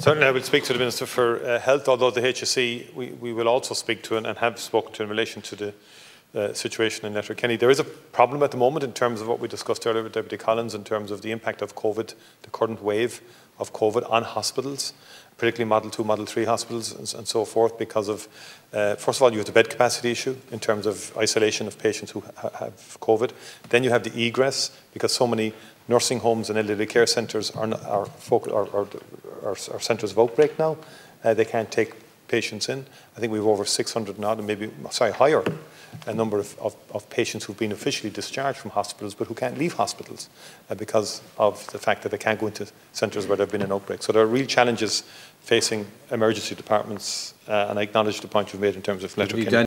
Certainly I will speak to the Minister for Health, although the HSE we will also speak to and have spoken to in relation to the situation in Letterkenny. There is a problem at the moment in terms of what we discussed earlier with Deputy Collins in terms of the impact of COVID, the current wave of COVID on hospitals, particularly Model 2, Model 3 hospitals and so forth, because of, first of all, you have the bed capacity issue in terms of isolation of patients who have COVID. Then you have the egress, because so many nursing homes and elderly care centres are centres of outbreak now. They can't take patients in. I think we have over 600 now, and maybe, higher a number of patients who've been officially discharged from hospitals but who can't leave hospitals because of the fact that they can't go into centres where there have been an outbreak. So there are real challenges facing emergency departments, and I acknowledge the point you've made in terms of Letterkenny.